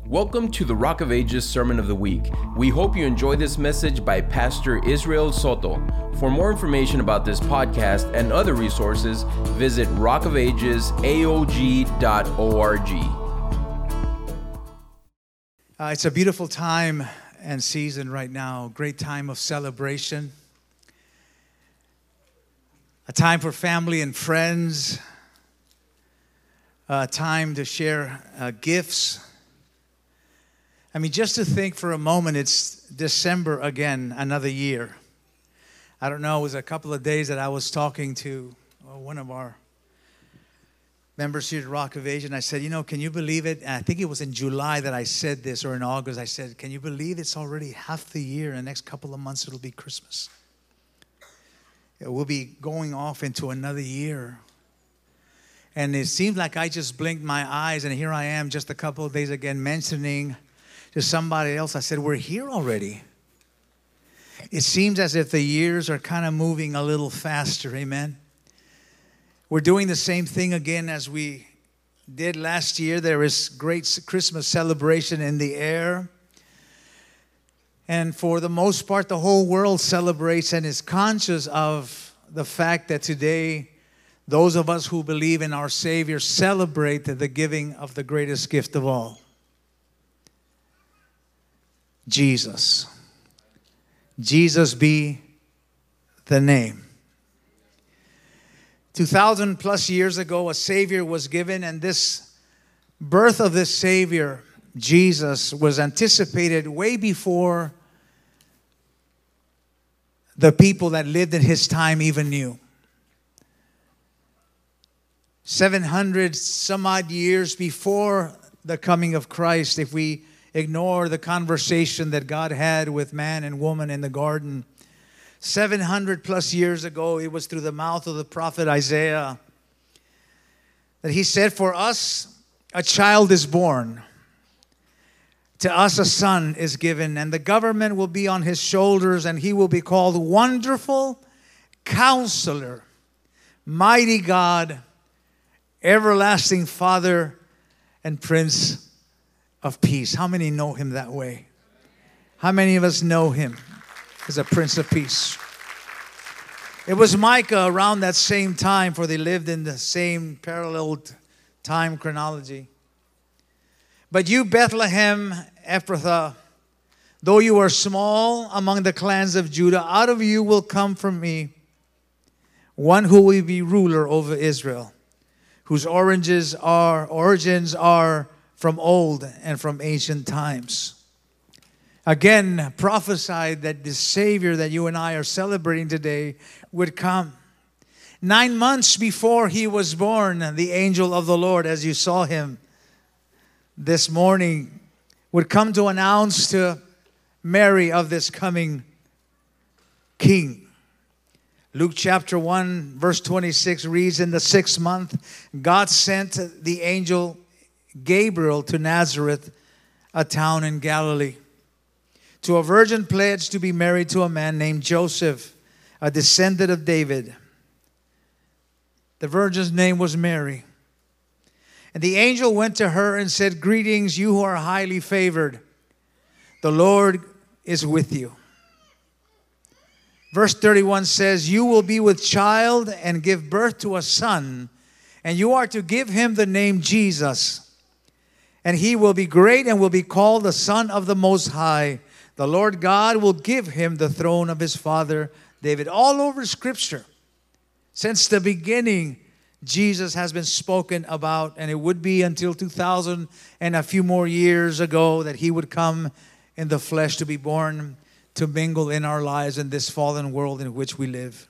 Welcome to the Rock of Ages Sermon of the Week. We hope you enjoy this message by Pastor Israel Soto. For more information about this podcast and other resources, visit rockofagesaog.org. It's a beautiful time and season right now. Great time of celebration. A time for family and friends. A time to share gifts. I mean, just to think for a moment, it's December again, another year. I don't know, it was a couple of days that I was talking to one of our members here at Rock of Ages, and I said, can you believe it? And I think it was in July that I said this, or in August, I said, can you believe it's already half the year? In the next couple of months, it'll be Christmas. We'll be going off into another year. And it seemed like I just blinked my eyes, and here I am just a couple of days again mentioning to somebody else, I said, we're here already. It seems as if the years are kind of moving a little faster, amen? We're doing the same thing again as we did last year. There is great Christmas celebration in the air. And for the most part, the whole world celebrates and is conscious of the fact that today, those of us who believe in our Savior celebrate the giving of the greatest gift of all. Jesus. Jesus be the name. 2,000 plus years ago, a Savior was given, and this birth of this Savior, Jesus, was anticipated way before the people that lived in His time even knew. 700 some odd years before the coming of Christ, if we ignore the conversation that God had with man and woman in the garden. 700 plus years ago, it was through the mouth of the prophet Isaiah that he said, for us a child is born, to us a son is given, and the government will be on his shoulders, and he will be called Wonderful Counselor, Mighty God, Everlasting Father, and Prince of Peace. How many know Him that way? How many of us know Him as a Prince of Peace? It was Micah around that same time, for they lived in the same parallel time chronology. But you, Bethlehem Ephrathah, though you are small among the clans of Judah, out of you will come from me one who will be ruler over Israel, whose origins are from old and from ancient times. Again, prophesied that the Savior that you and I are celebrating today would come. 9 months before He was born, the angel of the Lord, as you saw him this morning, would come to announce to Mary of this coming King. Luke chapter 1, verse 26 reads, in the 6th month, God sent the angel Gabriel to Nazareth, a town in Galilee, to a virgin pledged to be married to a man named Joseph, a descendant of David. The virgin's name was Mary. And the angel went to her and said, greetings, you who are highly favored. The Lord is with you. Verse 31 says, you will be with child and give birth to a son, and you are to give him the name Jesus. And he will be great and will be called the Son of the Most High. The Lord God will give him the throne of his father David. All over Scripture, since the beginning, Jesus has been spoken about. And it would be until 2,000 and a few more years ago that He would come in the flesh to be born, to mingle in our lives in this fallen world in which we live.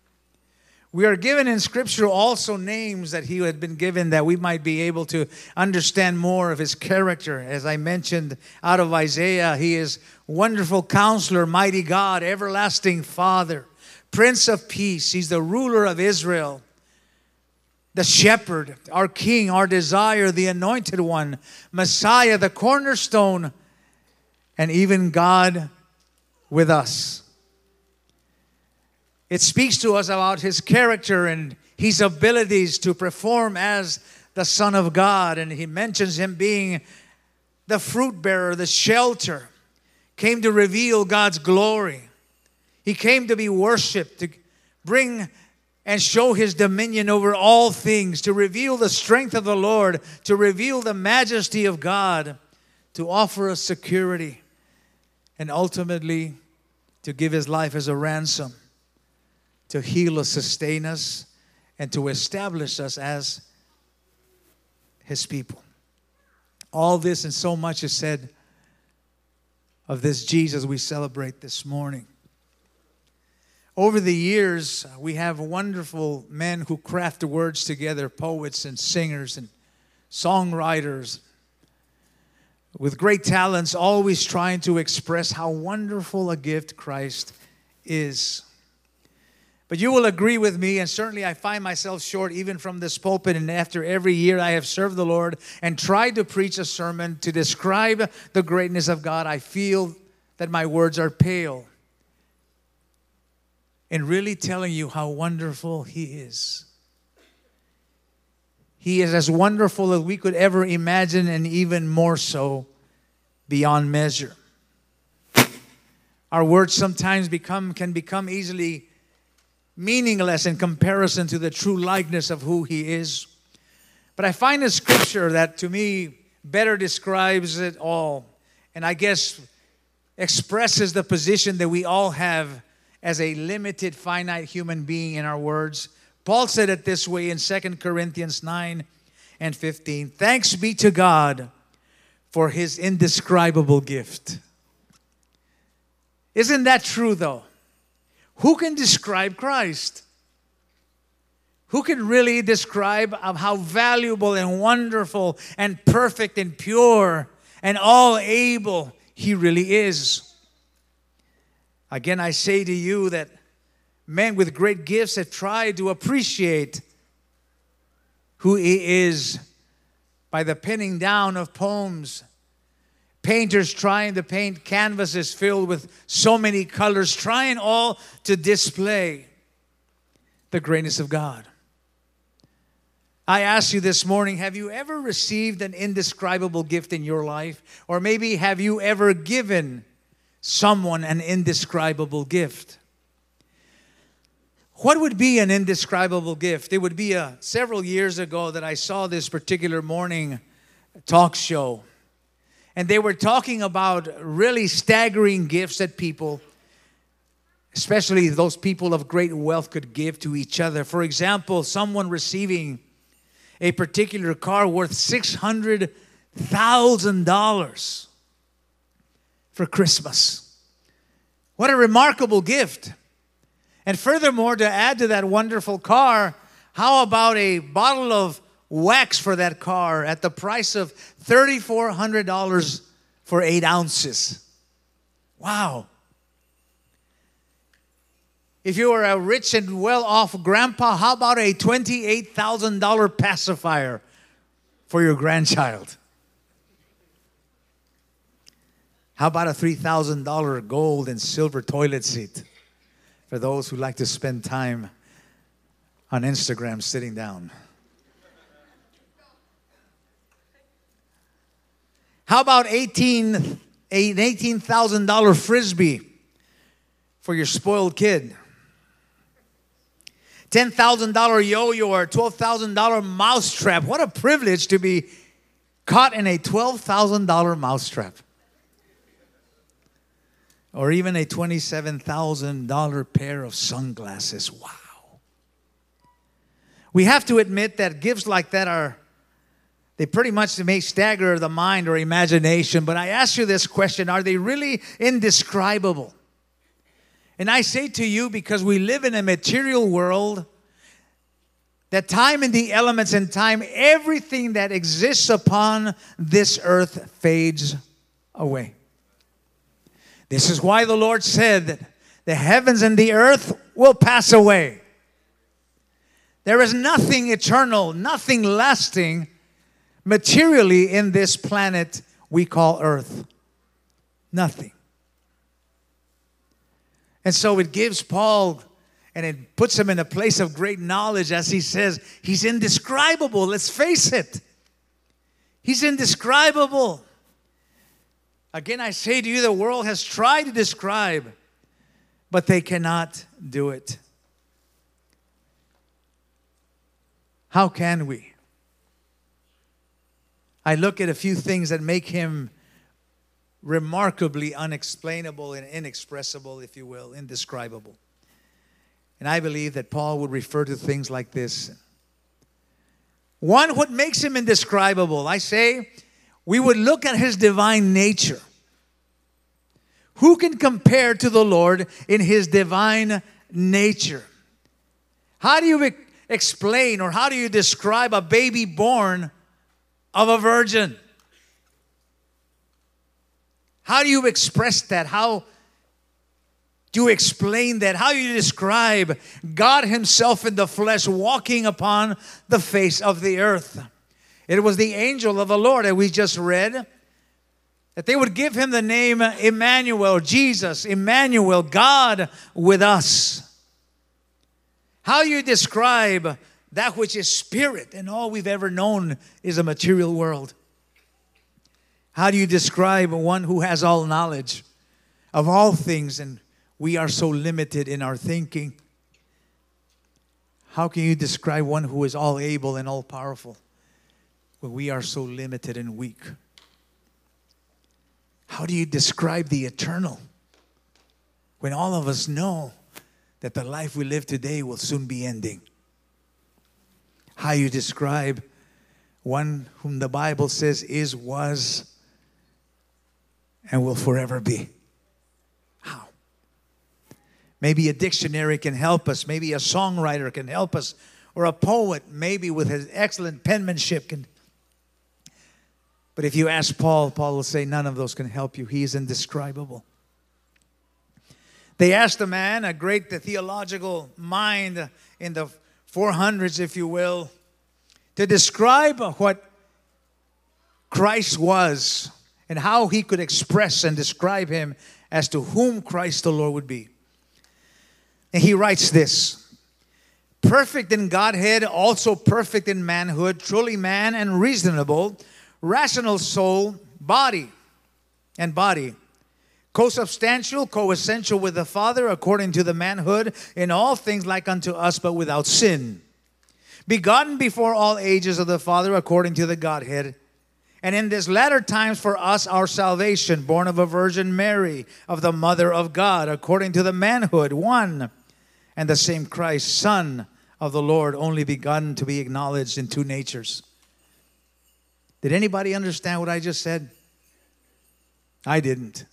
We are given in Scripture also names that He had been given that we might be able to understand more of His character. As I mentioned out of Isaiah, He is Wonderful Counselor, Mighty God, Everlasting Father, Prince of Peace. He's the ruler of Israel, the Shepherd, our King, our desire, the Anointed One, Messiah, the cornerstone, and even God with us. It speaks to us about His character and His abilities to perform as the Son of God. And He mentions Him being the fruit bearer, the shelter, came to reveal God's glory. He came to be worshiped, to bring and show His dominion over all things, to reveal the strength of the Lord, to reveal the majesty of God, to offer us security, and ultimately to give His life as a ransom, to heal us, sustain us, and to establish us as His people. All this and so much is said of this Jesus we celebrate this morning. Over the years, we have wonderful men who craft words together, poets and singers and songwriters with great talents, always trying to express how wonderful a gift Christ is. But you will agree with me, and certainly I find myself short even from this pulpit, and after every year I have served the Lord and tried to preach a sermon to describe the greatness of God, I feel that my words are pale in really telling you how wonderful He is. He is as wonderful as we could ever imagine, and even more so, beyond measure. Our words sometimes can become easily meaningless in comparison to the true likeness of who He is. But I find a scripture that to me better describes it all, and I guess expresses the position that we all have as a limited, finite human being in our words. Paul said it this way in 2 Corinthians 9:15. Thanks be to God for His indescribable gift. Isn't that true though? Who can describe Christ? Who can really describe of how valuable and wonderful and perfect and pure and all able He really is? Again, I say to you that men with great gifts have tried to appreciate who He is by the penning down of poems. Painters trying to paint canvases filled with so many colors, trying all to display the greatness of God. I ask you this morning, have you ever received an indescribable gift in your life? Or maybe have you ever given someone an indescribable gift? What would be an indescribable gift? It would be several years ago that I saw this particular morning talk show. And they were talking about really staggering gifts that people, especially those people of great wealth, could give to each other. For example, someone receiving a particular car worth $600,000 for Christmas. What a remarkable gift. And furthermore, to add to that wonderful car, how about a bottle of wax for that car at the price of $3,400 for 8 ounces? Wow. If you are a rich and well-off grandpa, how about a $28,000 pacifier for your grandchild? How about a $3,000 gold and silver toilet seat for those who like to spend time on Instagram sitting down? How about an $18,000 Frisbee for your spoiled kid? $10,000 yo-yo or $12,000 mousetrap. What a privilege to be caught in a $12,000 mousetrap. Or even a $27,000 pair of sunglasses. Wow. We have to admit that gifts like that they pretty much may stagger the mind or imagination. But I ask you this question, are they really indescribable? And I say to you, because we live in a material world, that time and the elements and time, everything that exists upon this earth fades away. This is why the Lord said that the heavens and the earth will pass away. There is nothing eternal, nothing lasting materially in this planet we call earth. Nothing. And so it gives Paul, and it puts him in a place of great knowledge as he says, he's indescribable. Let's face it. He's indescribable. Again, I say to you, the world has tried to describe, but they cannot do it. How can we? I look at a few things that make him remarkably unexplainable and inexpressible, if you will, indescribable. And I believe that Paul would refer to things like this. One, what makes him indescribable? I say, we would look at his divine nature. Who can compare to the Lord in his divine nature? How do you explain or how do you describe a baby born of a virgin? How do you express that? How do you explain that? How do you describe God himself in the flesh walking upon the face of the earth? It was the angel of the Lord that we just read, that they would give him the name Emmanuel, Jesus, Emmanuel, God with us. How you describe that which is spirit and all we've ever known is a material world? How do you describe one who has all knowledge of all things and we are so limited in our thinking? How can you describe one who is all able and all powerful when we are so limited and weak? How do you describe the eternal when all of us know that the life we live today will soon be ending? How you describe one whom the Bible says is, was, and will forever be? How? Maybe a dictionary can help us. Maybe a songwriter can help us. Or a poet, maybe with his excellent penmanship can. But if you ask Paul, Paul will say none of those can help you. He is indescribable. They asked a man, a great theological mind in the 400s, if you will, to describe what Christ was and how he could express and describe him as to whom Christ the Lord would be. And he writes this: perfect in Godhead, also perfect in manhood, truly man and reasonable, rational soul, body, co-substantial, co-essential with the Father according to the manhood, in all things like unto us, but without sin. Begotten before all ages of the Father according to the Godhead, and in this latter times for us our salvation, born of a Virgin Mary, of the Mother of God, according to the manhood, one and the same Christ, Son of the Lord, only begotten to be acknowledged in two natures. Did anybody understand what I just said? I didn't.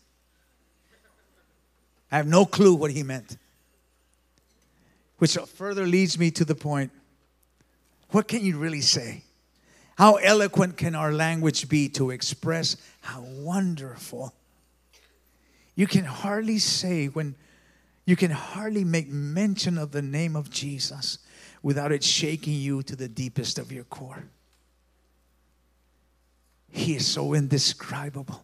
I have no clue what he meant. Which further leads me to the point, what can you really say? How eloquent can our language be to express how wonderful? You can hardly say you can hardly make mention of the name of Jesus without it shaking you to the deepest of your core. He is so indescribable.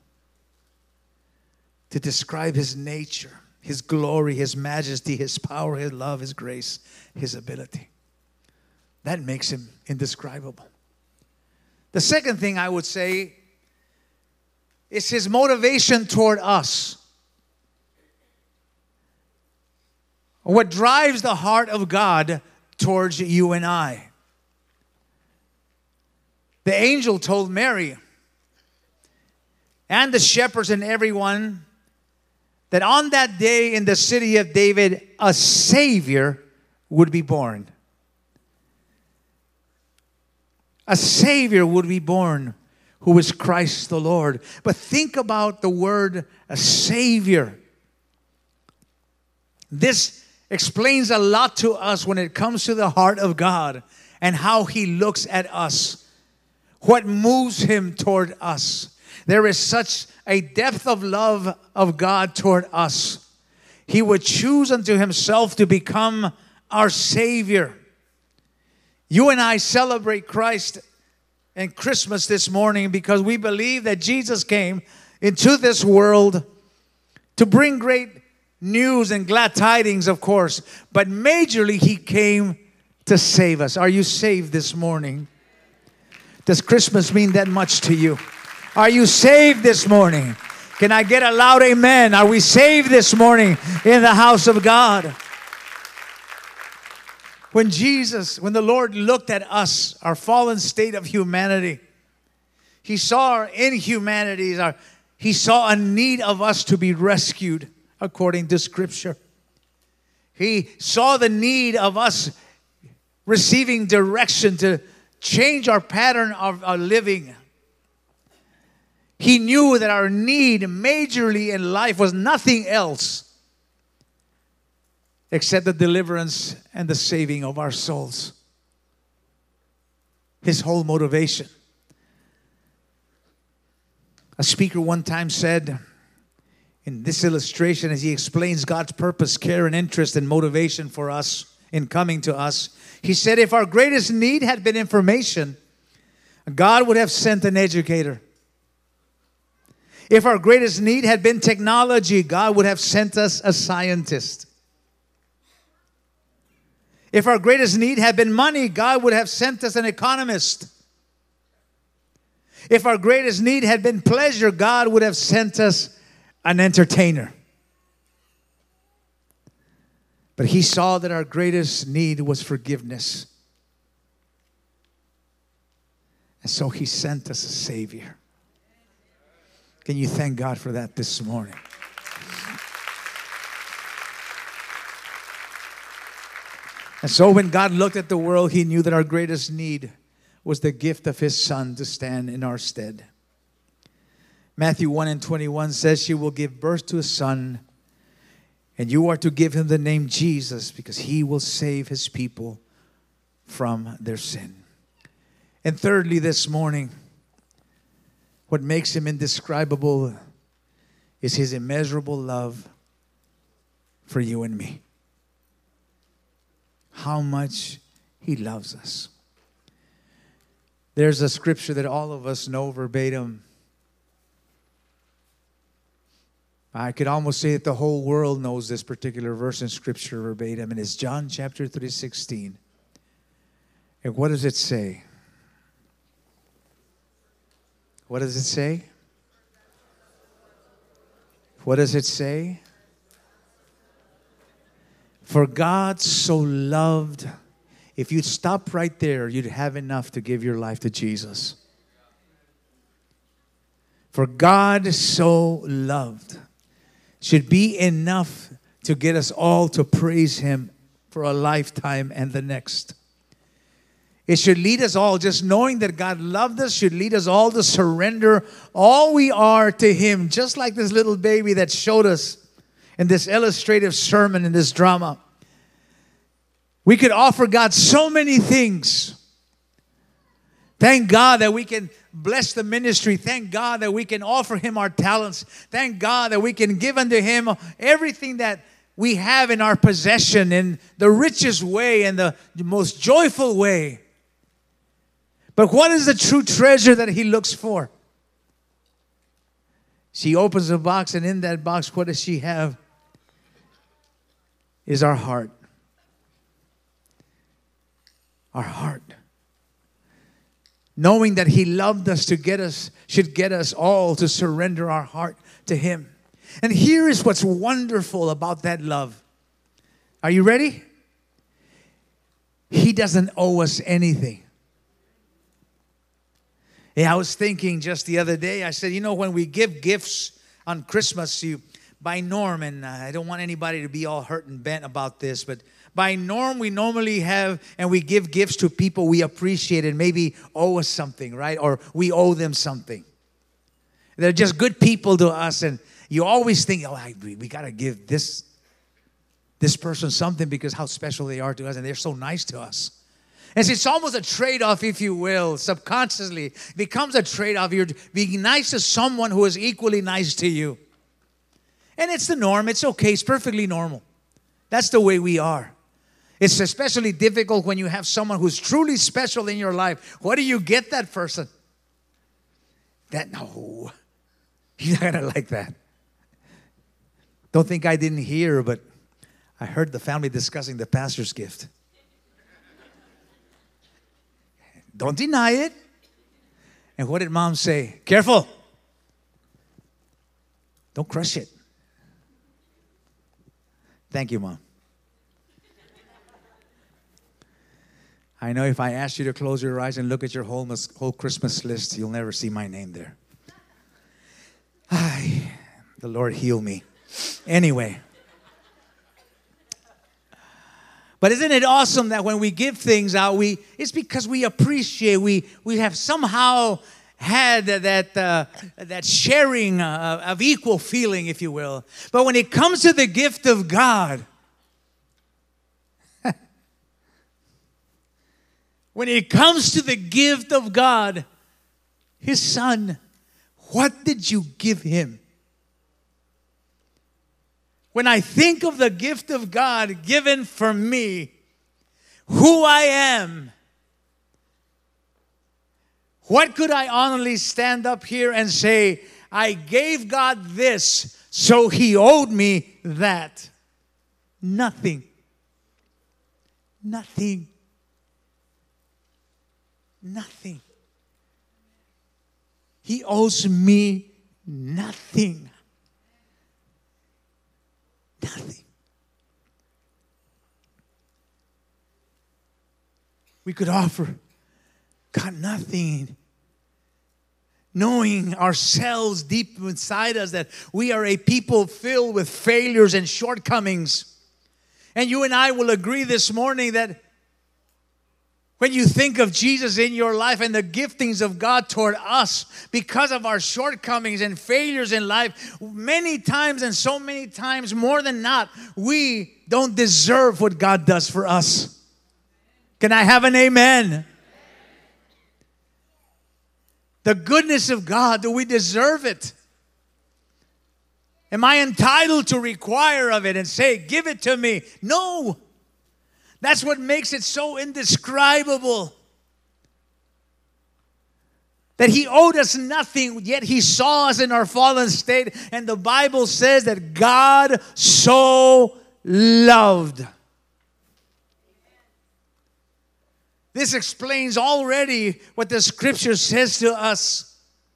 To describe his nature, his glory, his majesty, his power, his love, his grace, his ability. That makes him indescribable. The second thing I would say is his motivation toward us. What drives the heart of God towards you and I. The angel told Mary and the shepherds and everyone that on that day in the city of David, a Savior would be born. A Savior would be born who is Christ the Lord. But think about the word a Savior. This explains a lot to us when it comes to the heart of God and how He looks at us. What moves Him toward us. There is such a depth of love of God toward us. He would choose unto Himself to become our Savior. You and I celebrate Christ and Christmas this morning because we believe that Jesus came into this world to bring great news and glad tidings, of course. But majorly, He came to save us. Are you saved this morning? Does Christmas mean that much to you? Are you saved this morning? Can I get a loud amen? Are we saved this morning in the house of God? When the Lord looked at us, our fallen state of humanity, He saw our inhumanities. He saw a need of us to be rescued according to Scripture. He saw the need of us receiving direction to change our pattern of our living. He knew that our need majorly in life was nothing else except the deliverance and the saving of our souls. His whole motivation. A speaker one time said in this illustration, as he explains God's purpose, care, and interest and motivation for us in coming to us, he said, if our greatest need had been information, God would have sent an educator. If our greatest need had been technology, God would have sent us a scientist. If our greatest need had been money, God would have sent us an economist. If our greatest need had been pleasure, God would have sent us an entertainer. But He saw that our greatest need was forgiveness. And so He sent us a Savior. Can you thank God for that this morning? And so when God looked at the world, He knew that our greatest need was the gift of His Son to stand in our stead. Matthew 1:21 says, she will give birth to a son, and you are to give him the name Jesus, because He will save His people from their sin. And thirdly, this morning, what makes Him indescribable is His immeasurable love for you and me. How much He loves us. There's a scripture that all of us know verbatim. I could almost say that the whole world knows this particular verse in Scripture verbatim, and it's John chapter 3:16. And what does it say? What does it say? What does it say? For God so loved. If you'd stop right there, you'd have enough to give your life to Jesus. For God so loved should be enough to get us all to praise Him for a lifetime and the next. It should lead us all, just knowing that God loved us should lead us all to surrender all we are to Him, just like this little baby that showed us in this illustrative sermon, in this drama. We could offer God so many things. Thank God that we can bless the ministry. Thank God that we can offer Him our talents. Thank God that we can give unto Him everything that we have in our possession in the richest way and the most joyful way. But what is the true treasure that He looks for? She opens a box, and in that box, what does she have? Is our heart. Our heart. Knowing that He loved us should get us all to surrender our heart to Him. And here is what's wonderful about that love. Are you ready? He doesn't owe us anything. Yeah, I was thinking just the other day, I said, when we give gifts on Christmas, by norm, and I don't want anybody to be all hurt and bent about this, but by norm, we normally have, and we give gifts to people we appreciate and maybe owe us something, right? Or we owe them something. They're just good people to us, and you always think, we got to give this person something because how special they are to us, and they're so nice to us. And it's almost a trade-off, if you will, subconsciously. It becomes a trade-off. You're being nice to someone who is equally nice to you. And it's the norm. It's okay. It's perfectly normal. That's the way we are. It's especially difficult when you have someone who's truly special in your life. What do you get that person? No. He's not going to like that. Don't think I didn't hear, but I heard the family discussing the pastor's gift. Don't deny it. And what did Mom say? Careful. Don't crush it. Thank you, Mom. I know if I ask you to close your eyes and look at your whole Christmas list, you'll never see my name there. The Lord heal me. Anyway. But isn't it awesome that when we give things out, it's because we appreciate, we have somehow had that sharing of equal feeling, if you will. But when it comes to the gift of God, when it comes to the gift of God, His Son, what did you give Him? When I think of the gift of God given for me, who I am, what could I honestly stand up here and say, I gave God this, so He owed me that? Nothing. Nothing. Nothing. He owes me nothing. Nothing. We could offer God nothing, knowing ourselves deep inside us that we are a people filled with failures and shortcomings. And you and I will agree this morning that when you think of Jesus in your life and the giftings of God toward us because of our shortcomings and failures in life, many times and so many times more than not, we don't deserve what God does for us. Can I have an amen? The goodness of God, do we deserve it? Am I entitled to require of it and say, give it to me? No. That's what makes it so indescribable. That He owed us nothing, yet He saw us in our fallen state. And the Bible says that God so loved. This explains already what the Scripture says to us.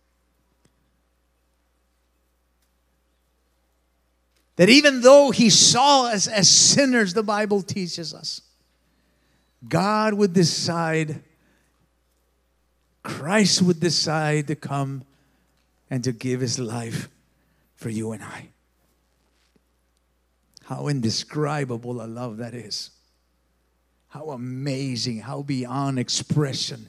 That even though He saw us as sinners, the Bible teaches us, God would decide, Christ would decide to come and to give His life for you and I. How indescribable a love that is. How amazing, how beyond expression.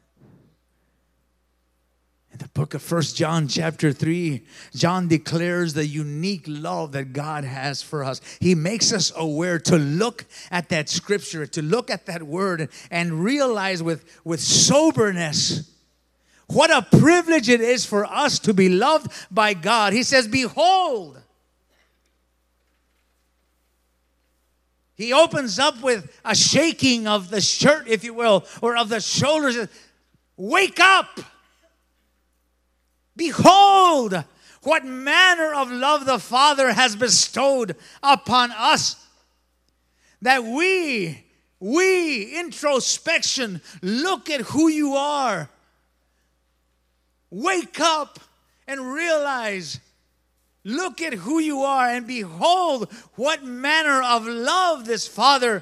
In the book of 1 John chapter 3, John declares the unique love that God has for us. He makes us aware to look at that scripture, to look at that word, and realize with soberness what a privilege it is for us to be loved by God. He says, behold. He opens up with a shaking of the shirt, if you will, or of the shoulders. Wake up! Behold, what manner of love the Father has bestowed upon us, that we, introspection, look at who you are. Wake up and realize, look at who you are, and behold what manner of love this Father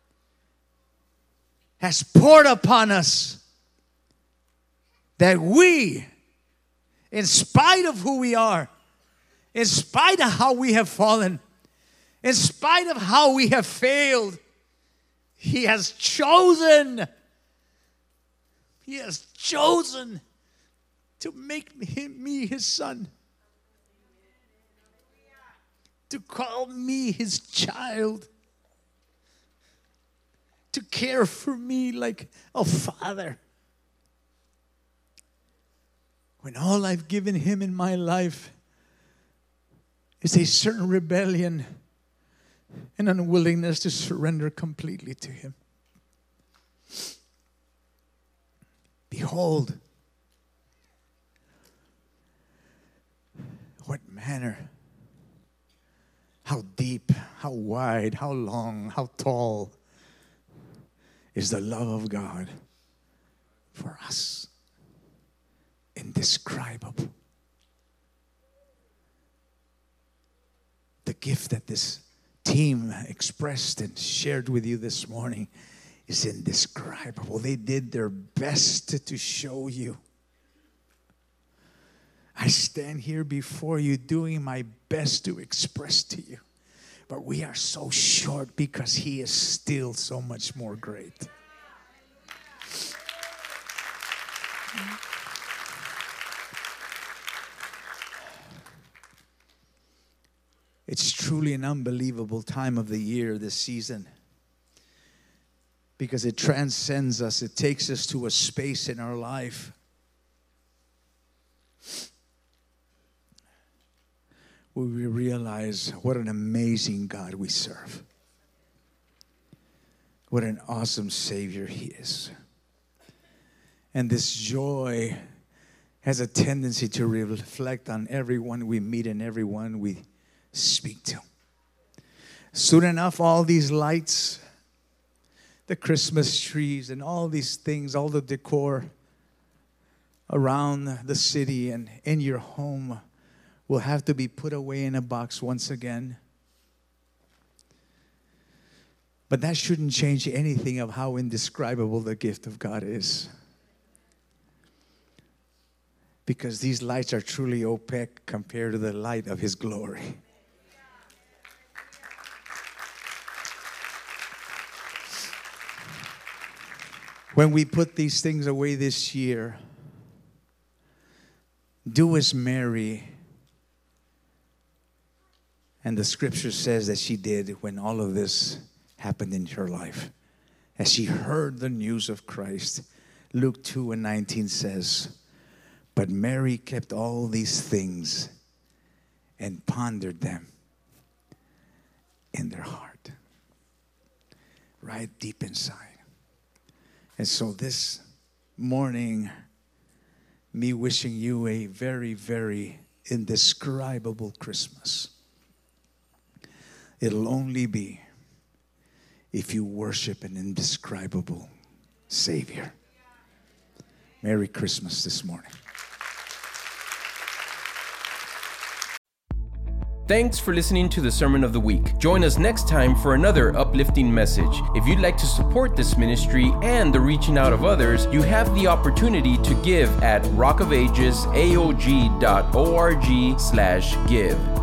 has poured upon us, that we, in spite of who we are, in spite of how we have fallen, in spite of how we have failed, He has chosen to make me His son, to call me His child, to care for me like a father. When all I've given Him in my life is a certain rebellion and unwillingness to surrender completely to Him. Behold, what manner, how deep, how wide, how long, how tall is the love of God for us. Indescribable. gift that this team expressed and shared with you this morning is indescribable. They did their best to show you. I stand here before you doing my best to express to you. But we are so short because He is still so much more great. It's truly an unbelievable time of the year, this season, because it transcends us. It takes us to a space in our life where we realize what an amazing God we serve. What an awesome Savior He is. And this joy has a tendency to reflect on everyone we meet and everyone we speak to. Soon enough, all these lights, the Christmas trees and all these things, all the decor around the city and in your home will have to be put away in a box once again. But that shouldn't change anything of how indescribable the gift of God is. Because these lights are truly opaque compared to the light of His glory. When we put these things away this year, do as Mary, and the scripture says that she did when all of this happened in her life. As she heard the news of Christ, Luke 2:19 says, but Mary kept all these things and pondered them in their heart, right deep inside. And so this morning, me wishing you a very, very indescribable Christmas. It'll only be if you worship an indescribable Savior. Merry Christmas this morning. Thanks for listening to the Sermon of the Week. Join us next time for another uplifting message. If you'd like to support this ministry and the reaching out of others, you have the opportunity to give at rockofagesaog.org/give.